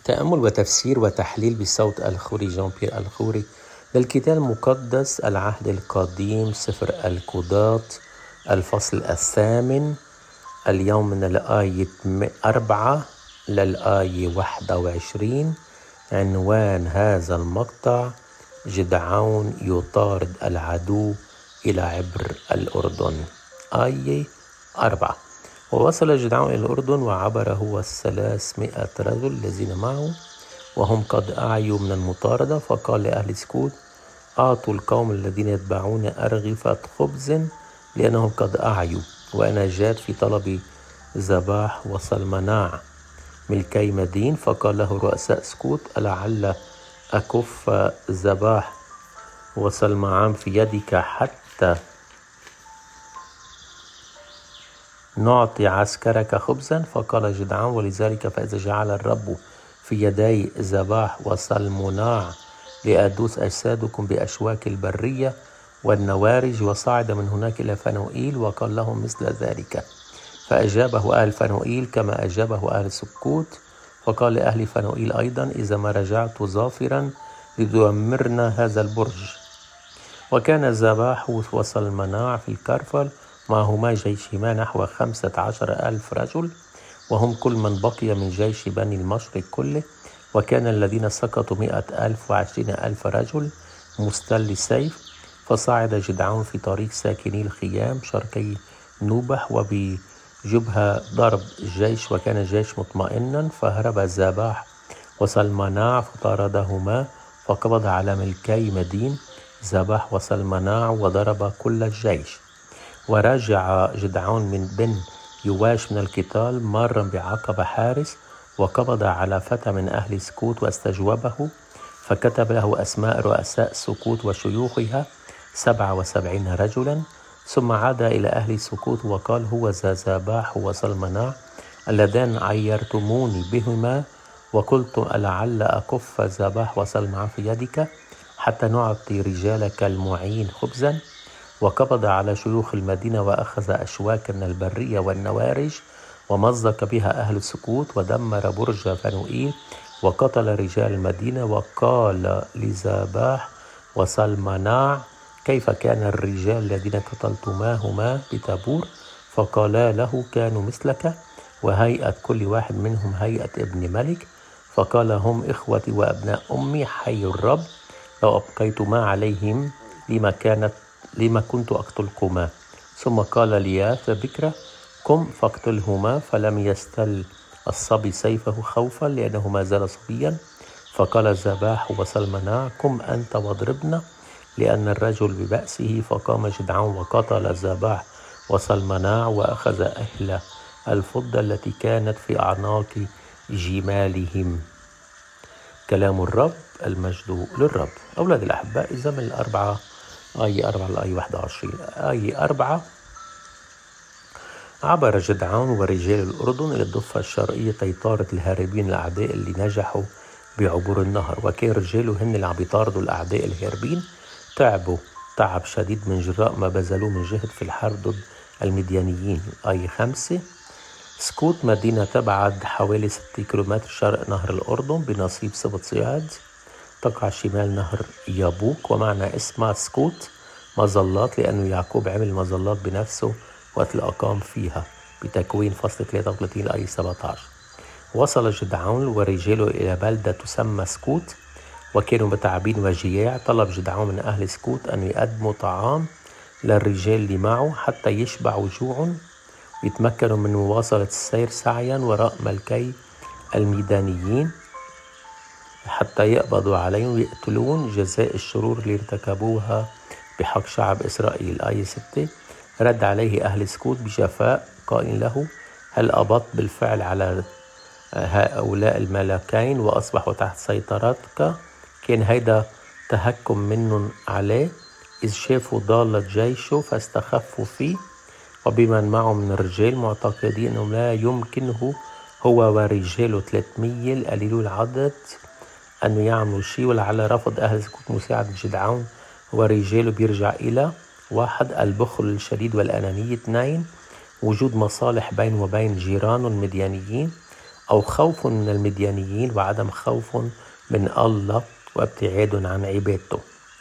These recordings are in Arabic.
تأمل وتفسير وتحليل بصوت الخوري جان بيير الخوري للكتاب المقدس العهد القديم سفر القضاة الفصل 8 اليوم من الآية 4 للآية 21. عنوان هذا المقطع: جدعون يطارد العدو إلى عبر الأردن. آية 4: ووصل جدعون إلى الأردن وعبر هو 300 رجل الذين معه وهم قد أعيوا من المطاردة، فقال لأهل سكوت: أعطوا القوم الذين يتبعون أرغفة خبز لأنهم قد أعيوا، وأنا جاد في طلب ذباح وصلمناع ملكي مدين. فقال له رؤساء سكوت: ألعل أكف ذباح وصلمناع في يدك حتى نعطي عسكرك خبزا؟ فقال جدعون: ولذلك فإذا جعل الرب في يدي ذباح وصلمناع لأدوس أجسادكم بأشواك البرية والنوارج. وصعد من هناك إلى فنوئيل وقال لهم مثل ذلك، فأجابه أهل فنوئيل كما أجابه أهل سكوت. فقال لأهل فنوئيل أيضا: إذا ما رجعت ظافرا لتدمرنا هذا البرج. وكان الذباح وصلمناع في الكرفل معهما جيشهما نحو 15,000 رجل، وهم كل من بقي من جيش بني المشرق كله. وكان الذين سقطوا 100,000 و20,000 رجل مستل سيف. فصعد جدعون في طريق ساكني الخيام شرقي نوبح وبجبهة ضرب الجيش، وكان الجيش مطمئنا. فهرب ذباح وصلمناع فطاردهما، فقبض على ملكي مدين ذباح وصلمناع وضرب كل الجيش. ورجع جدعون من بن يواش من القتال مارا بعقبة حارس، وقبض على فتى من أهل سكوت واستجوبه، فكتب له أسماء رؤساء سكوت وشيوخها 77 رجلا. ثم عاد إلى أهل سكوت وقال: هو ذا ذباح وصلمناع اللذان عيرتموني بهما، وقلت ألعل أكف ذباح وصلمناع في يدك حتى نعطي رجالك المعين خبزا. وقبض على شيوخ المدينة وأخذ أشواكا من البرية والنوارج ومزق بها أهل السكوت ودمر برج فنوئيل وقتل رجال المدينة. وقال لذباح وصلمناع: كيف كان الرجال الذين قتلتماهما بتابور؟ فقالا له: كانوا مثلك، وهيئة كل واحد منهم هيئة ابن ملك. فقال: هم إخوتي وأبناء أمي، حي الرب لو أبقيتما عليهم لما كنت أقتلكما. ثم قال لياث بكرة: قم فاقتلهما. فلم يستل الصبي سيفه خوفا لأنه ما زال صبيا. فقال ذباح وصلمناع: قم أنت واضربنا لأن الرجل ببأسه. فقام جدعون وقتل ذباح وصلمناع وأخذ أهل الفضة التي كانت في أعناق جمالهم. كلام الرب، المجد للرب. أولاد الأحباء، إذا من الأربعة آية 4 لآية 21. آية 4: عبر جدعون ورجال الأردن إلى الضفة الشرقية طارت الهاربين الأعداء اللي نجحوا بعبور النهر. وكان رجاله هن اللي عم بيطاردوا الأعداء الهاربين، تعبوا تعب شديد من جراء ما بذلوه من جهد في الحرب ضد المديانيين. آية 5: سكوت مدينة تبعد حوالي 6 كيلومتر شرق نهر الأردن بنصيب سبط صياد، تقع شمال نهر يابوك، ومعنى اسمها سكوت مظلات لأنه يعقوب عمل مظلات بنفسه وقت اللي أقام فيها، بتكوين فصل 33 الآية 17. وصل جدعون ورجاله إلى بلدة تسمى سكوت، وكانوا متعبين وجياع. طلب جدعون من أهل سكوت أن يقدموا طعام للرجال اللي معه حتى يشبعوا جوع ويتمكنوا من مواصلة السير سعيا وراء ملكي الميدانيين حتى يقبضوا عليهم ويقتلون جزاء الشرور اللي ارتكبوها بحق شعب إسرائيل. آية 6: رد عليه أهل سكوت بجفاء قائل له: هل أبطت بالفعل على هؤلاء الملكين وأصبحوا تحت سيطرتك؟ كان هيدا تهكم منهم عليه، إذ شافوا ضالة جيشه فاستخفوا فيه وبمن معه من الرجال، معتقدين أنه لا يمكنه هو ورجاله 300 قليلو العدد أنه يعملوا شيء. ولعل رفض أهل سكوت مساعدة جدعون ورجاله بيرجع إلى 1. البخل الشديد والأنانية. 2. وجود مصالح بين وبين جيرانه المديانيين. أو خوف من المديانيين وعدم خوف من الله وابتعاد عن عبادته.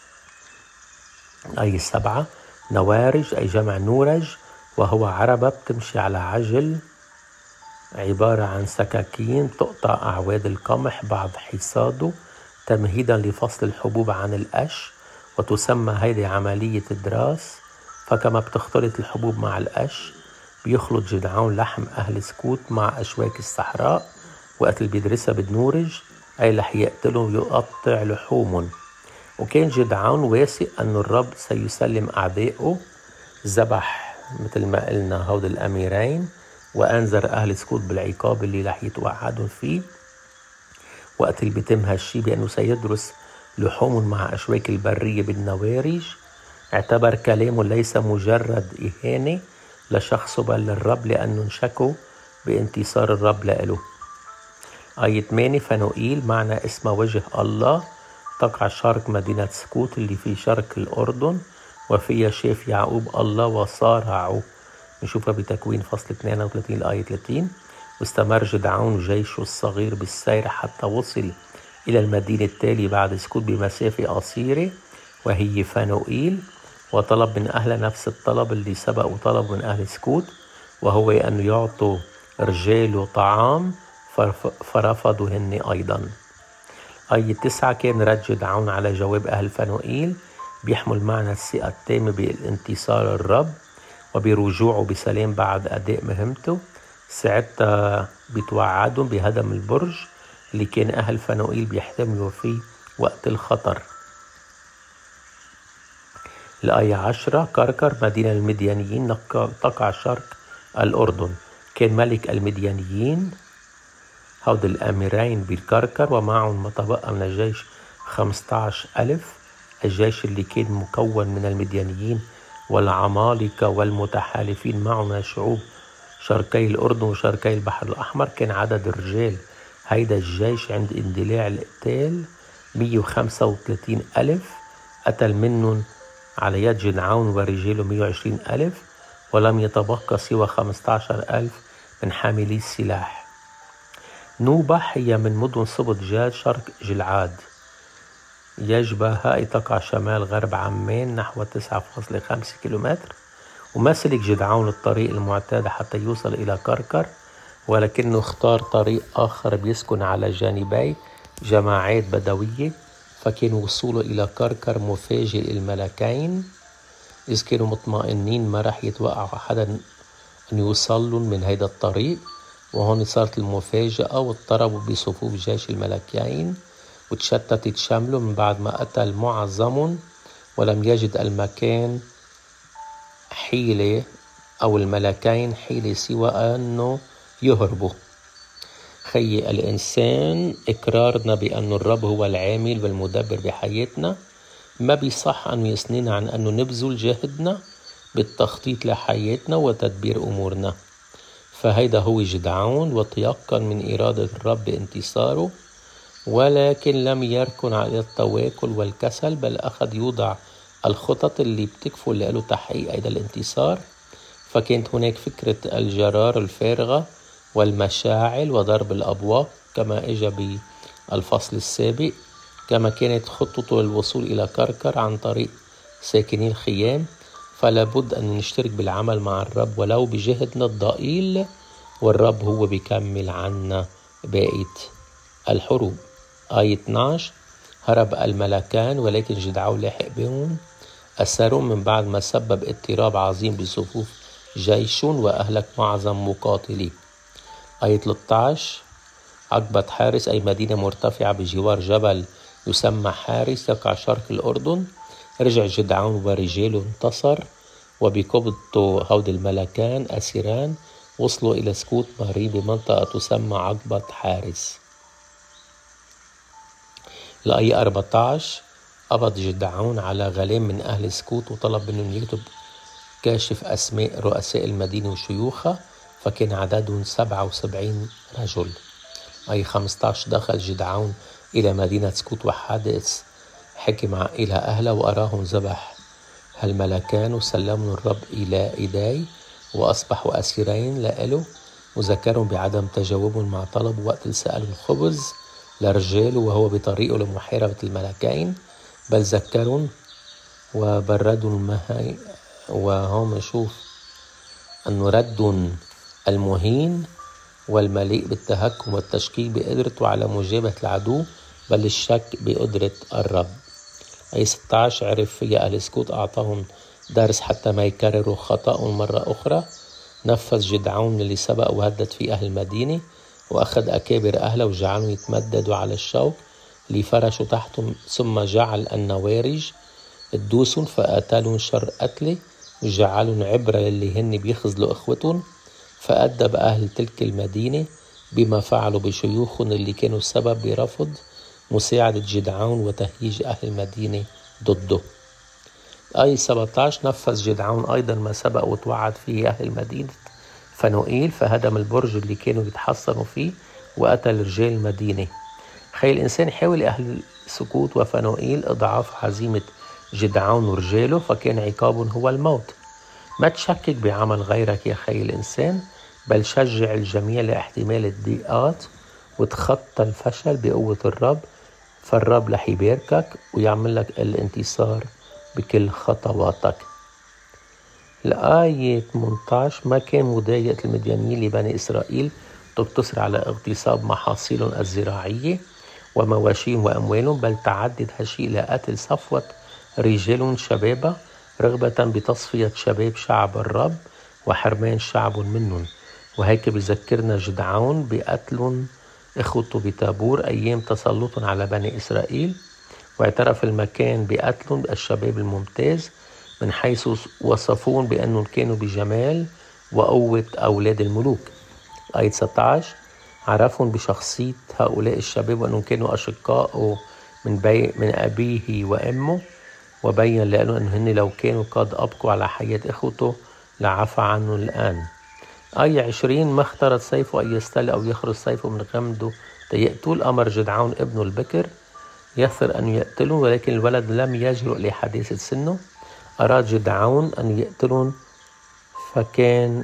أي 7 نوارج أي جمع نورج، وهو عربة بتمشي على عجل، عبارة عن سكاكين تقطع أعواد القمح بعد حصاده تمهيدا لفصل الحبوب عن القش، وتسمى هيدي عملية دراس. فكما بتختلط الحبوب مع القش بيخلط جدعون لحم أهل سكوت مع أشواك الصحراء، وقت اللي بيدرسها بالنورج أي رح يقتلهم ويقطع لحومهم. وكان جدعون واثق أن الرب سيسلم أعدائه، ذبح مثل ما قلنا هود الأميرين وأنذر أهل سكوت بالعقاب اللي رح يتوعدون فيه. وقت اللي بيتم هالشي بأنه سيدرس لحوم مع أشواك البرية بالنوارج، اعتبر كلامه ليس مجرد إهانة لشخصه بل للرب، لأنه انشكوا بانتصار الرب لإله. آية 8 فنوئيل معنى اسم وجه الله، تقع شرق مدينة سكوت اللي في شرق الأردن، وفيها شاف يعقوب الله وصارعوا. نشوفها بتكوين فصل 32 الآية 30. واستمر جدعون وجيشه الصغير بالسير حتى وصل إلى المدينة التالية بعد سكوت بمسافة قصيرة وهي فنوئيل، وطلب من أهل نفس الطلب اللي سبق وطلب من أهل سكوت، وهو أن يعطوا رجاله طعام، فرفضوا هن أيضا. آية 9 كان رد جدعون على جواب أهل فنوئيل بيحمل معنى الثقة التامة بالانتصار الرب وبرجوعه بسلام بعد أداء مهمته. ساعتها بتوعدهم بهدم البرج اللي كان أهل فنوئيل بيحتملوا فيه وقت الخطر. الآية 10 كركر مدينة المديانيين تقع شرق الأردن. كان ملك المديانيين هود الأميرين بالكركر، ومعهم ما تبقى من الجيش 15,000. الجيش اللي كان مكون من المديانيين والعمالقة والمتحالفين معه من الشعوب شرقي الأردن وشرقي البحر الأحمر. كان عدد الرجال هيدا الجيش عند اندلاع القتال 135,000. قتل منهم على يد جدعون ورجاله 120,000، ولم يتبقى سوى 15,000 من حاملي السلاح. نوبح هي من مدن سبط جاد شرق جلعاد، يشبه تقع شمال غرب عمان نحو 9.5 كيلومتر. وما سلك جدعون الطريق المعتاد حتى يوصل إلى كركر، ولكنه اختار طريق آخر بيسكن على جانبي جماعات بدوية، فكان وصوله إلى كركر مفاجئ للملكين، إذ كانوا مطمئنين ما رح يتوقعوا حدا أن يوصلون من هيدا الطريق. وهون صارت المفاجأة واضطربوا بصفوف جيش الملكين وتشتتت شمله من بعد ما قتل معظمهم، ولم يجد المكان حيلة أو الملكين حيلة سوى أنه يهربوا. خي الإنسان إقرارنا بأن الرب هو العامل والمدبر بحياتنا ما بيصح أنه يسنينا عن أنه نبذل جهدنا بالتخطيط لحياتنا وتدبير أمورنا. فهيدا هو جدعون، وتيقن من إرادة الرب بانتصاره، ولكن لم يركن على التواكل والكسل، بل أخذ يوضع الخطط اللي بتكفل له تحقيق هيدا الانتصار. فكانت هناك فكرة الجرار الفارغة والمشاعل وضرب الأبواق كما إجا بالفصل السابق، كما كانت خطته للوصول إلى كركر عن طريق ساكني الخيام. فلا بد أن نشترك بالعمل مع الرب ولو بجهدنا الضئيل، والرب هو بيكمل عنا باقي الحروب. آية 12 هرب الملكان ولكن جدعون لاحق بهم، أسرهم من بعد ما سبب اضطراب عظيم بصفوف جيشون وأهلك معظم مقاتليه. آية 13 عقبة حارس أي مدينة مرتفعة بجوار جبل يسمى حارس يقع شرق الأردن. رجع جدعون ورجاله انتصر، وبقبضته هود الملكان أسيران وصلوا إلى سكوت ماري بمنطقة تسمى عقبة حارس. الآية 14 قبض جدعون على غلام من أهل سكوت وطلب منهم يكتب كاشف أسماء رؤساء المدينة وشيوخها، فكان عددهم 77 رجل. آية 15 دخل جدعون إلى مدينة سكوت وحدث حكي مع إلى أهله وأراهم ذبح هالملكان وسلموا الرب إلى إيدي وأصبحوا أسيرين لإله وذكرهم بعدم تجاوبهم مع طلبه وقت اللي سألوا الخبز لرجاله وهو بطريقه لمحاربة الملكين، بل ذكرهم وبردوا المهي. وهم نشوف أنه ردوا المهين والمليء بالتهكم والتشكيك بقدرته على مجابهة العدو، بل الشك بقدرة الرب. أي 16 عرف فيها أهل سكوت أعطاهم درس حتى ما يكرروا خطأهم مرة أخرى. نفذ جدعون اللي سبق وهدد فيه أهل المدينة، وأخذ أكابر أهله وجعلهم يتمددوا على الشوك اللي فرشوا تحتهم، ثم جعل النوارج تدوسهم فقتلهم شر قتله وجعلهم عبرة للي هن بيخزلوا إخوتهم. فأدب أهل تلك المدينة بما فعلوا بشيوخهم اللي كانوا السبب برفض مساعدة جدعون وتهييج أهل المدينة ضده. آية 17 نفذ جدعون أيضا ما سبق وتوعد فيه أهل المدينة فنوئيل، فهدم البرج اللي كانوا يتحصنوا فيه وقتل رجال المدينة. خي الإنسان حاول أهل سكوت وفنوئيل إضعاف عزيمة جدعون ورجاله، فكان عقابهم هو الموت. ما تشكك بعمل غيرك يا خي الإنسان، بل شجع الجميع لاحتمال الضيقات وتخطى الفشل بقوة الرب، فالرب رح يباركك ويعمل لك الانتصار بكل خطواتك. الآية 18 ما كان مضايقة المديانيين لبني إسرائيل تقتصر على اغتصاب محاصيلهم الزراعية ومواشيهم وأموالهم، بل تعدد هالشيء لقتل صفوة رجال شبابة رغبة بتصفية شباب شعب الرب وحرمان شعب منهم. وهيك بذكرنا جدعون بقتلهم إخوته بتابور أيام تسلطهم على بني إسرائيل، واعترف المكان بقتلهم الشباب الممتاز من حيث وصفون بأنهم كانوا بجمال وقوة أولاد الملوك. آية 19 عرفهم بشخصية هؤلاء الشباب وأنهم كانوا أشقاء من أبيه وأمه، وبين لأنه أنه لو كانوا قد أبقوا على حياة إخوته لعفى عنه الآن. آية 20 ما اخترت سيفه أن يستل أو يخرج سيفه من غمده ليقتل. أمر جدعون ابنه البكر يثر أن يقتله، ولكن الولد لم يجرؤ لحداثة سنه. أراد جدعون أن يقتلون، فكان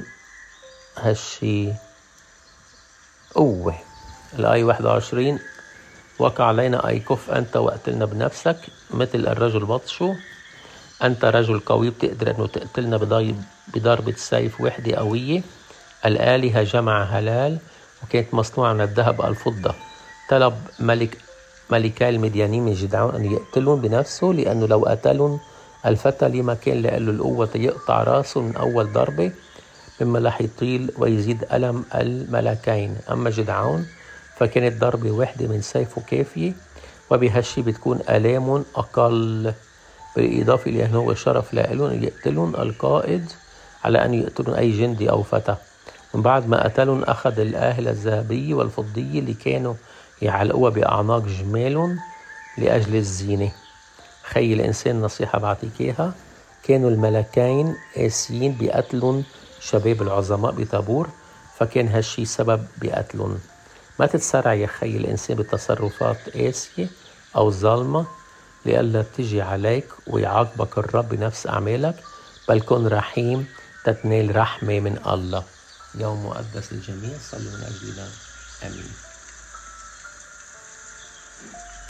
هالشي قوة. الآية 21 وقع علينا أي كف أنت وقتلنا بنفسك مثل الرجل بطشه. أنت رجل قوي بتقدر أنه تقتلنا بضربة سيف واحدة قوية. الآلهة جمع هلال وكانت مصنوعة من الذهب والفضة. طلب ملكي المديانين من جدعون أن يقتلون بنفسه، لأنه لو قتلون الفتى لما كان له القوة يقطع راسه من أول ضربة، مما رح يطيل ويزيد ألم الملكين. أما جدعون فكانت ضربة واحدة من سيفه كافية، وبهالشي بتكون آلام أقل. بالإضافة إلى أنه هو شرف لهم أن يقتلون القائد على أن يقتلون أي جندي أو فتى. من بعد ما قتلون أخذ الآهلة الذهبية والفضية اللي كانوا يعلقوها بأعناق جمالهم لأجل الزينة. خي الإنسان نصيحة بعطيك إياها، كانوا الملكين قاسيين بقتلهم شباب العظماء بطابور، فكان هالشي سبب بقتلهم. ما تتسرع يا خي الإنسان بتصرفات قاسية أو ظالمة لئلا تجي عليك ويعاقبك الرب بنفس أعمالك، بل كن رحيم تتنال رحمة من الله. يوم مقدس للجميع، صلوا من أجلنا، آمين.